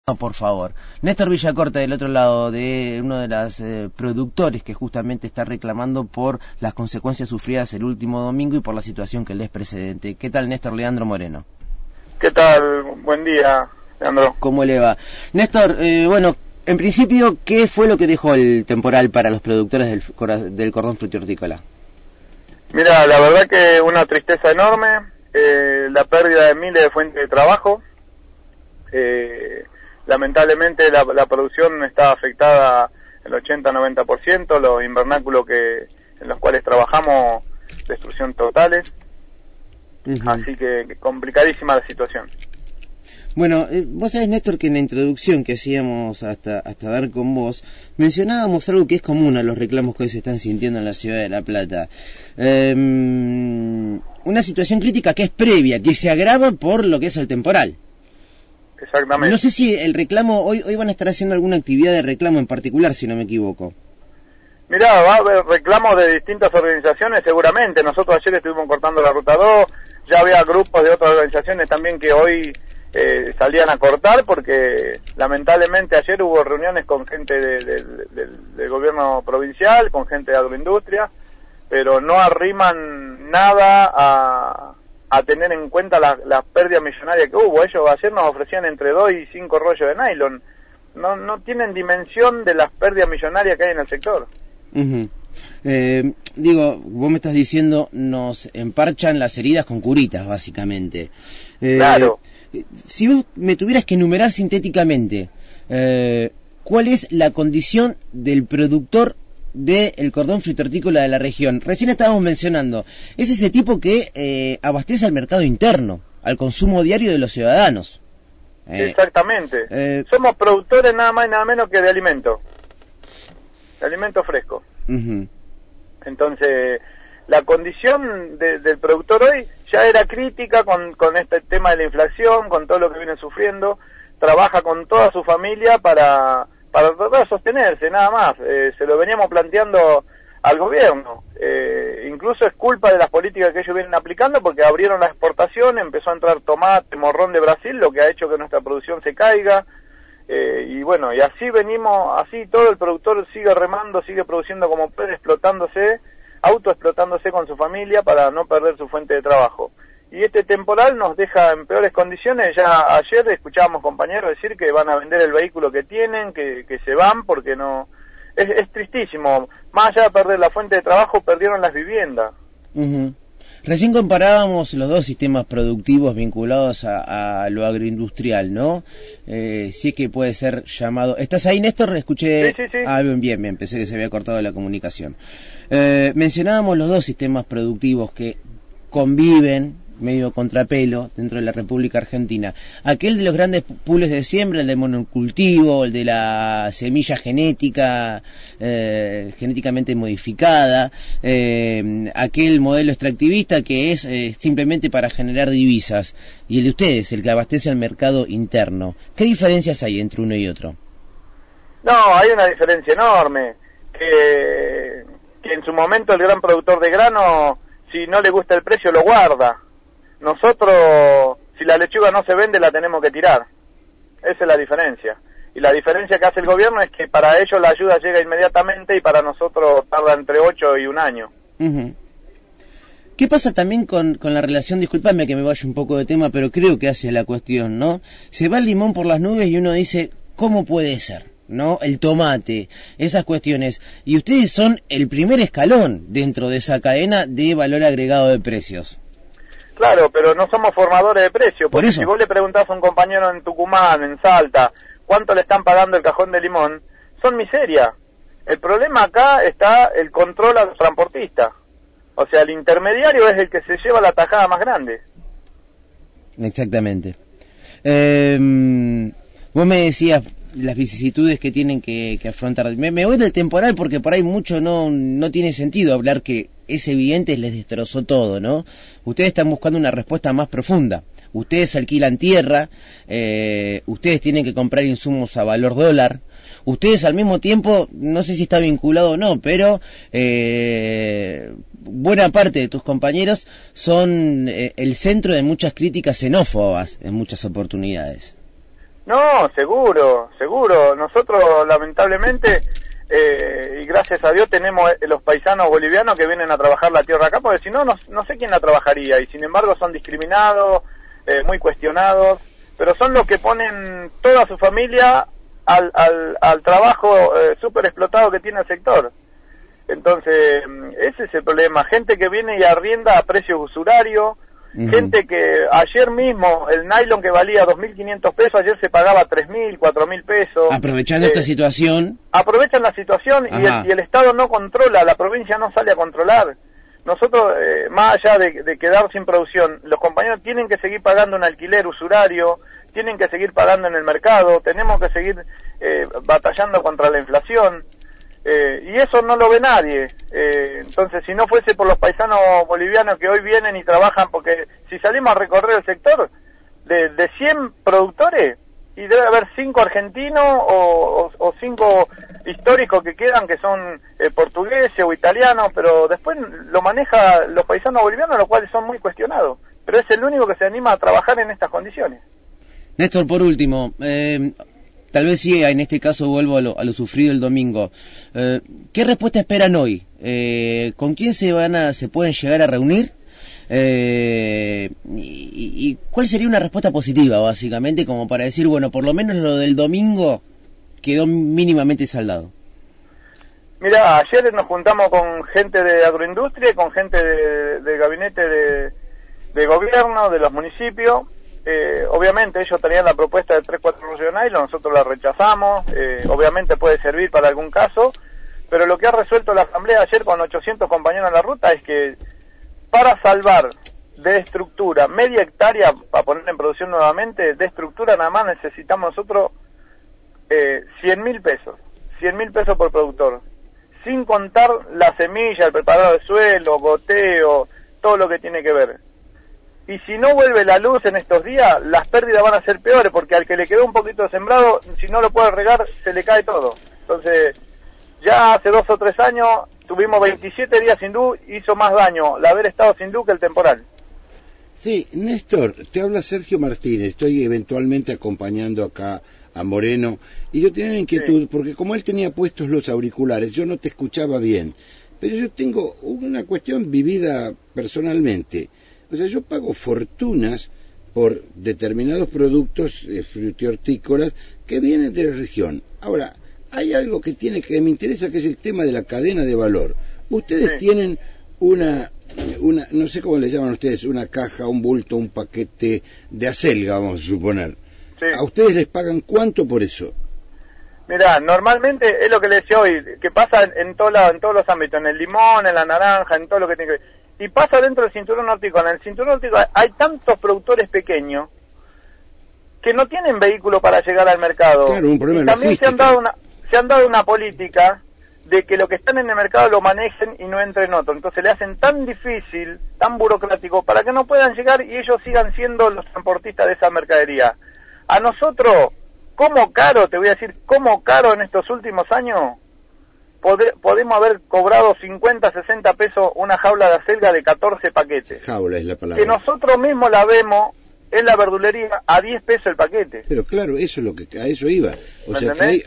No, por favor. Néstor Villacorta, del otro lado, de uno de los productores que justamente está reclamando por las consecuencias sufridas el último domingo y por la situación que le es precedente. ¿Qué tal, Néstor? Leandro Moreno. ¿Qué tal? Buen día, Leandro. ¿Cómo le va? Néstor, bueno, en principio, ¿qué fue lo que dejó el temporal para los productores del cordón frutihortícola? Mira, la verdad que una tristeza enorme, la pérdida de miles de fuentes de trabajo. Lamentablemente la producción está afectada el 80-90%, los invernáculos en los cuales trabajamos, destrucción totales. Así que complicadísima la situación. Bueno, vos sabés, Néstor, que en la introducción que hacíamos hasta dar con vos, mencionábamos algo que es común a los reclamos que hoy se están sintiendo en la ciudad de La Plata. Una situación crítica que es previa, que se agrava por lo que es el temporal. Exactamente. No sé si el reclamo, hoy van a estar haciendo alguna actividad de reclamo en particular, si no me equivoco. Mirá, va a haber reclamos de distintas organizaciones seguramente. Nosotros ayer estuvimos cortando la Ruta 2, ya había grupos de otras organizaciones también que hoy salían a cortar porque lamentablemente ayer hubo reuniones con gente del gobierno provincial, con gente de agroindustria, pero no arriman nada a tener en cuenta las pérdidas millonarias que hubo. Ellos ayer nos ofrecían entre 2 y 5 rollos de nylon. No tienen dimensión de las pérdidas millonarias que hay en el sector. Digo, vos me estás diciendo, nos emparchan las heridas con curitas, básicamente. Claro. Si vos me tuvieras que enumerar sintéticamente, ¿cuál es la condición del productor del cordón frutihortícola de la región? Recién estábamos mencionando, es ese tipo que abastece al mercado interno, al consumo diario de los ciudadanos. Exactamente. Somos productores nada más y nada menos que de alimento fresco. Entonces, la condición del productor hoy ya era crítica con este tema de la inflación, con todo lo que viene sufriendo. Trabaja con toda su familia para tratar de sostenerse, nada más. Se lo veníamos planteando al gobierno. Incluso es culpa de las políticas que ellos vienen aplicando porque abrieron la exportación, empezó a entrar tomate, morrón de Brasil, lo que ha hecho que nuestra producción se caiga. Y bueno, y así venimos, así todo el productor sigue remando, sigue produciendo como puede, autoexplotándose con su familia para no perder su fuente de trabajo. Y este temporal nos deja en peores condiciones. Ya ayer escuchábamos compañeros decir que van a vender el vehículo que tienen, que se van porque no... Es tristísimo. Más allá de perder la fuente de trabajo, perdieron las viviendas. Recién comparábamos los dos sistemas productivos vinculados a lo agroindustrial, ¿no? Si es que puede ser llamado... ¿Estás ahí, Néstor? Escuché... Sí. Ah, bien, pensé que se había cortado la comunicación. Mencionábamos los dos sistemas productivos que conviven medio contrapelo dentro de la República Argentina. Aquel de los grandes pools de siembra, el del monocultivo, el de la semilla genética, genéticamente modificada, aquel modelo extractivista que es simplemente para generar divisas, y el de ustedes, el que abastece al mercado interno. ¿Qué diferencias hay entre uno y otro? No, hay una diferencia enorme, que en su momento el gran productor de grano, si no le gusta el precio, lo guarda. Nosotros, si la lechuga no se vende, la tenemos que tirar. Esa es la diferencia. Y la diferencia que hace el gobierno es que para ellos la ayuda llega inmediatamente y para nosotros tarda entre 8 y 1 año. ¿Qué pasa también con la relación? Disculpame que me vaya un poco de tema, pero creo que hace la cuestión, ¿no? Se va el limón por las nubes y uno dice, ¿cómo puede ser? ¿No? El tomate, esas cuestiones. Y ustedes son el primer escalón dentro de esa cadena de valor agregado de precios. Claro, pero no somos formadores de precios, porque si vos le preguntás a un compañero en Tucumán, en Salta, cuánto le están pagando el cajón de limón, son miseria. El problema acá está el control a los transportistas. O sea, el intermediario es el que se lleva la tajada más grande. Exactamente. Vos me decías las vicisitudes que tienen que afrontar. Me voy del temporal porque por ahí mucho no tiene sentido hablar que es evidente, les destrozó todo, ¿no? Ustedes están buscando una respuesta más profunda. Ustedes alquilan tierra, ustedes tienen que comprar insumos a valor dólar, ustedes al mismo tiempo, no sé si está vinculado o no, pero buena parte de tus compañeros son el centro de muchas críticas xenófobas en muchas oportunidades. No, seguro. Nosotros, lamentablemente, y gracias a Dios, tenemos los paisanos bolivianos que vienen a trabajar la tierra acá, porque si no, no sé quién la trabajaría, y sin embargo son discriminados, muy cuestionados, pero son los que ponen toda su familia al trabajo súper explotado que tiene el sector. Entonces, ese es el problema. Gente que viene y arrienda a precios usurarios, gente que ayer mismo el nylon que valía 2.500 pesos, ayer se pagaba 3.000, 4.000 pesos. Aprovechando esta situación. Aprovechan la situación y el Estado no controla, la provincia no sale a controlar. Nosotros, más allá de quedar sin producción, los compañeros tienen que seguir pagando un alquiler usurario, tienen que seguir pagando en el mercado, tenemos que seguir batallando contra la inflación. Y eso no lo ve nadie. Entonces, si no fuese por los paisanos bolivianos que hoy vienen y trabajan, porque si salimos a recorrer el sector, de 100 productores, y debe haber 5 argentinos o 5 históricos que quedan, que son portugueses o italianos, pero después lo maneja los paisanos bolivianos, los cuales son muy cuestionados. Pero es el único que se anima a trabajar en estas condiciones. Néstor, por último, tal vez sí, en este caso vuelvo a lo sufrido el domingo. ¿Qué respuesta esperan hoy? ¿Con quién se pueden llegar a reunir? ¿Y cuál sería una respuesta positiva, básicamente, como para decir, bueno, por lo menos lo del domingo quedó mínimamente saldado? Mira, ayer nos juntamos con gente de agroindustria y con gente de gabinete de gobierno, de los municipios. Obviamente ellos tenían la propuesta de 3-4 rollos de nylon, nosotros la rechazamos, obviamente puede servir para algún caso, pero lo que ha resuelto la asamblea ayer con 800 compañeros en la ruta es que para salvar de estructura media hectárea, para poner en producción nuevamente, de estructura nada más necesitamos nosotros 100.000 pesos, 100.000 pesos por productor, sin contar la semilla, el preparado de suelo, goteo, todo lo que tiene que ver. Y si no vuelve la luz en estos días, las pérdidas van a ser peores, porque al que le quedó un poquito de sembrado, si no lo puede regar, se le cae todo. Entonces, ya hace 2 o 3 años tuvimos 27 días sin luz, hizo más daño el haber estado sin luz que el temporal. Sí, Néstor, te habla Sergio Martínez, estoy eventualmente acompañando acá a Moreno, y yo tenía una inquietud, porque como él tenía puestos los auriculares, yo no te escuchaba bien, pero yo tengo una cuestión vivida personalmente. O sea, yo pago fortunas por determinados productos frutihortícolas que vienen de la región. Ahora, hay algo que me interesa, que es el tema de la cadena de valor. Ustedes tienen una, no sé cómo le llaman ustedes, una caja, un bulto, un paquete de acelga, vamos a suponer. Sí. ¿A ustedes les pagan cuánto por eso? Mirá, normalmente es lo que le decía hoy, que pasa en todos los ámbitos, en el limón, en la naranja, en todo lo que tiene que ver. Y pasa dentro del cinturón hortícola. En el cinturón hortícola hay tantos productores pequeños que no tienen vehículo para llegar al mercado. Claro, un problema. Y también se han dado una política de que lo que están en el mercado lo manejen y no entren otros. Entonces le hacen tan difícil, tan burocrático, para que no puedan llegar y ellos sigan siendo los transportistas de esa mercadería. A nosotros, ¿cómo caro, te voy a decir, cómo caro en estos últimos años podemos haber cobrado 50, 60 pesos una jaula de acelga de 14 paquetes? Jaula es la palabra. Que nosotros mismos la vemos en la verdulería a 10 pesos el paquete. Pero claro, eso es lo que a eso iba. O sea que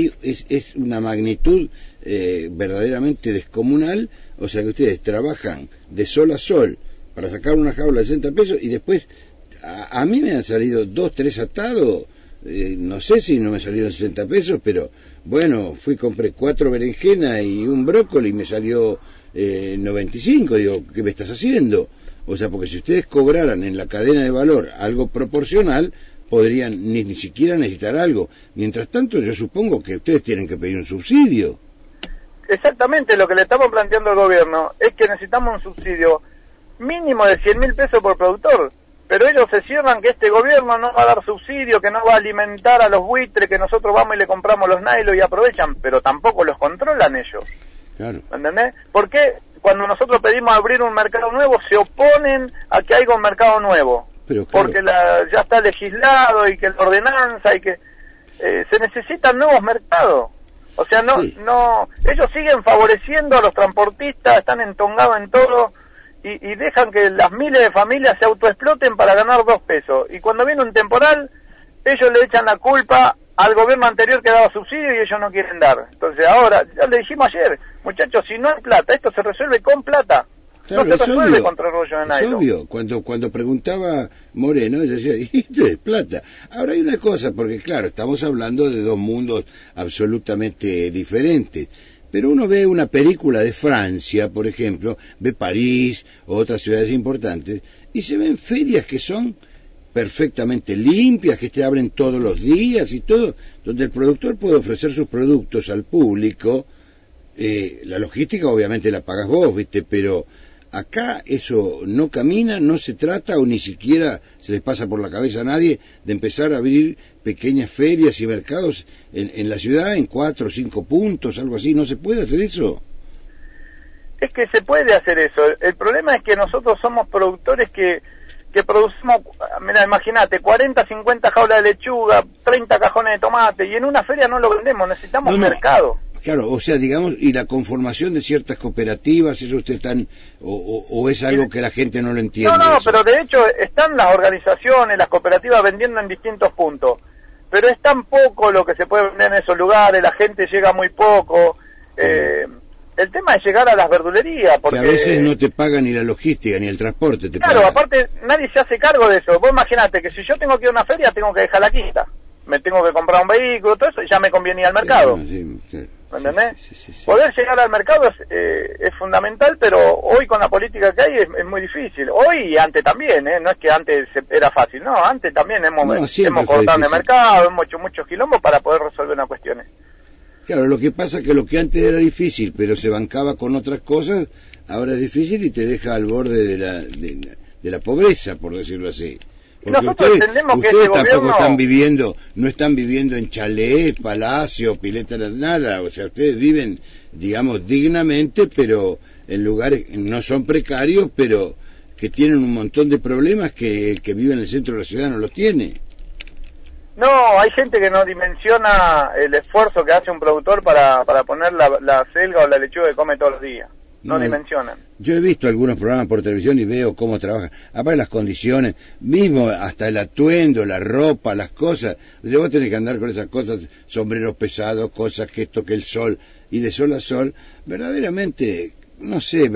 es una magnitud verdaderamente descomunal. O sea que ustedes trabajan de sol a sol para sacar una jaula de 60 pesos y después a mí me han salido 2, 3 atados. No sé si no me salieron 60 pesos, pero bueno, compré 4 berenjenas y un brócoli y me salió 95. Digo, ¿qué me estás haciendo? O sea, porque si ustedes cobraran en la cadena de valor algo proporcional, podrían ni siquiera necesitar algo. Mientras tanto, yo supongo que ustedes tienen que pedir un subsidio. Exactamente, lo que le estamos planteando al gobierno es que necesitamos un subsidio mínimo de 100.000 pesos por productor. Pero ellos se cierran que este gobierno no va a dar subsidio, que no va a alimentar a los buitres, que nosotros vamos y le compramos los nylon y aprovechan, pero tampoco los controlan ellos. Claro. ¿Entendés? ¿Por qué cuando nosotros pedimos abrir un mercado nuevo se oponen a que haya un mercado nuevo? Pero claro. Porque ya está legislado y que la ordenanza y que se necesitan nuevos mercados. O sea, no, ellos siguen favoreciendo a los transportistas, están entongados en todo. Y dejan que las miles de familias se autoexploten para ganar 2 pesos. Y cuando viene un temporal, ellos le echan la culpa al gobierno anterior que daba subsidio y ellos no quieren dar. Entonces ahora, ya le dijimos ayer, muchachos, si no hay plata, esto se resuelve con plata. Claro, no se resuelve obvio, contra el rollo de nylon. Es obvio, cuando preguntaba Moreno, ella decía, esto es plata. Ahora hay una cosa, porque claro, estamos hablando de dos mundos absolutamente diferentes. Pero uno ve una película de Francia, por ejemplo, ve París o otras ciudades importantes, y se ven ferias que son perfectamente limpias, que te abren todos los días y todo, donde el productor puede ofrecer sus productos al público. La logística obviamente la pagas vos, ¿viste? Pero acá eso no camina, no se trata o ni siquiera se les pasa por la cabeza a nadie de empezar a abrir pequeñas ferias y mercados en la ciudad en 4 o 5 puntos, algo así. ¿No se puede hacer eso? Es que se puede hacer eso. El problema es que nosotros somos productores que producimos, mira, imagínate, 40, 50 jaulas de lechuga, 30 cajones de tomate, y en una feria no lo vendemos, necesitamos mercado. Claro, o sea, digamos, y la conformación de ciertas cooperativas, ¿eso usted están, o es algo que la gente no lo entiende? No, pero de hecho están las organizaciones, las cooperativas vendiendo en distintos puntos, pero es tan poco lo que se puede vender en esos lugares, la gente llega muy poco. El tema es llegar a las verdulerías, porque que a veces no te pagan ni la logística ni el transporte. Claro, aparte nadie se hace cargo de eso. Vos imaginate que si yo tengo que ir a una feria tengo que dejar la quinta, me tengo que comprar un vehículo, todo eso, y ya me conviene ir al mercado. Sí. ¿Me entendés? Sí. Poder llegar al mercado es fundamental, pero hoy con la política que hay es muy difícil. Hoy y antes también, no es que antes era fácil, no, antes también hemos cortado en el mercado, hemos hecho muchos quilombos para poder resolver unas cuestiones. Claro, lo que pasa es que lo que antes era difícil, pero se bancaba con otras cosas, ahora es difícil y te deja al borde de la pobreza, por decirlo así. Porque nosotros entendemos que ustedes tampoco gobierno no están viviendo en chalés, palacios, piletas, nada. O sea, ustedes viven, digamos, dignamente, pero en lugares no son precarios, pero que tienen un montón de problemas que el que vive en el centro de la ciudad no los tiene. No, hay gente que no dimensiona el esfuerzo que hace un productor para poner la selga o la lechuga que come todos los días. No dimensionan. Yo he visto algunos programas por televisión y veo cómo trabajan. Aparte las condiciones, mismo hasta el atuendo, la ropa, las cosas. O sea, vos tenés que andar con esas cosas, sombreros pesados, cosas que esto, que el sol, y de sol a sol. Verdaderamente, no sé,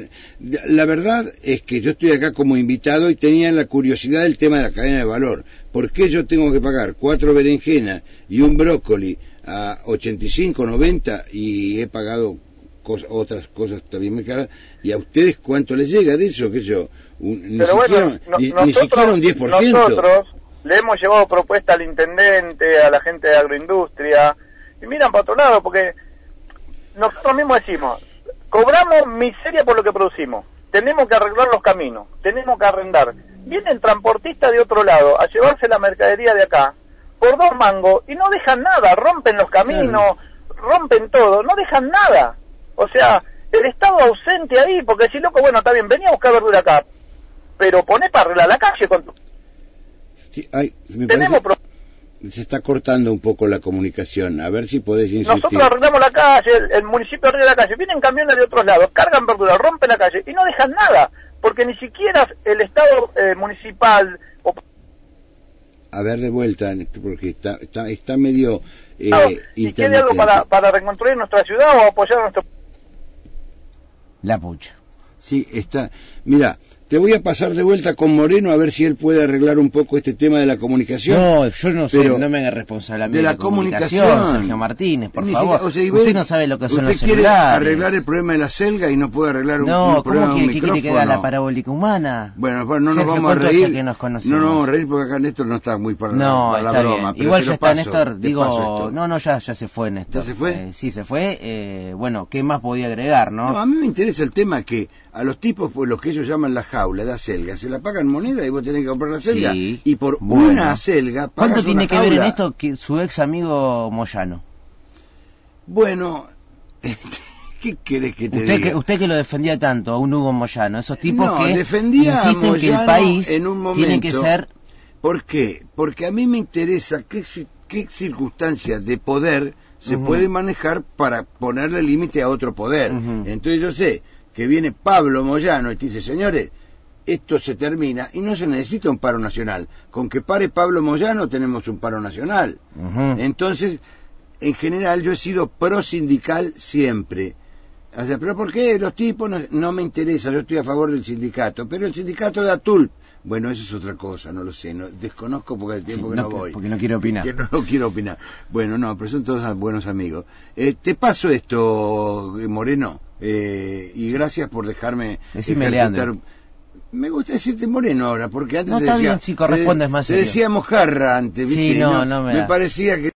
la verdad es que yo estoy acá como invitado y tenía la curiosidad del tema de la cadena de valor. ¿Por qué yo tengo que pagar 4 berenjenas y un brócoli a 85, 90 y he pagado otras cosas también muy caras, y a ustedes cuánto les llega de eso? Que yo ni siquiera un 10%. Nosotros le hemos llevado propuesta al intendente, a la gente de agroindustria, y miran para otro lado, porque nosotros mismos decimos, cobramos miseria por lo que producimos, tenemos que arreglar los caminos, tenemos que arrendar, vienen transportistas de otro lado a llevarse la mercadería de acá por 2 mangos y no dejan nada, rompen los caminos, rompen todo, no dejan nada. O sea, el Estado ausente ahí, porque si loco, bueno, está bien, venía a buscar verdura acá, pero poné para arreglar la calle. Sí, se está cortando un poco la comunicación, a ver si podés insistir. Nosotros arreglamos la calle, el municipio arregla la calle, vienen camiones de otros lados, cargan verdura, rompen la calle y no dejan nada, porque ni siquiera el Estado municipal... A ver, de vuelta, porque está medio... si quiere algo para reconstruir nuestra ciudad o apoyar a nuestro... La pucha. Sí, está. Mira, te voy a pasar de vuelta con Moreno a ver si él puede arreglar un poco este tema de la comunicación. No, yo no sé, no me haga responsable de la comunicación, Sergio Martínez, por favor. Usted no sabe lo que son los celulares. Usted quiere arreglar el problema de la selga y no puede arreglar un problema de un micrófono. ¿Qué quiere que haga la parabólica humana? Bueno, pues no nos vamos a reír. No nos vamos a reír porque acá Néstor no está muy para la broma. Bien. Igual ya está Néstor, digo, ya se fue Néstor. ¿Ya se fue? Sí, se fue. Bueno, ¿qué más podía agregar, no? No, a mí me interesa el tema que a los tipos, por los que ellos llaman la jaula, la selga, se la pagan moneda y vos tenés que comprar la selga. Sí, y por una selga pagas. ¿Cuánto tiene que ver en esto su ex amigo Moyano? Bueno, ¿qué querés que te diga? Usted que lo defendía tanto, a un Hugo Moyano, esos tipos que insisten que el país en un momento, tiene que ser... ¿Por qué? Porque a mí me interesa qué circunstancias de poder se puede manejar para ponerle límite a otro poder. Entonces yo sé que viene Pablo Moyano y te dice, señores, esto se termina y no se necesita un paro nacional. Con que pare Pablo Moyano tenemos un paro nacional. Entonces, en general yo he sido pro sindical siempre. O sea, pero ¿por qué los tipos no me interesa? Yo estoy a favor del sindicato, pero el sindicato de Atul, bueno, eso es otra cosa, no lo sé, desconozco porque el tiempo que no voy. Porque no quiero opinar. Que no quiero opinar. Bueno, no, pero son todos buenos amigos. Te paso esto, Moreno, y gracias por dejarme Decime, Leandro. Me gusta decirte Moreno ahora, porque antes no, te está decía... bien, si corresponde, es más te serio. decía Mojarra antes, ¿viste? Sí, no me parecía que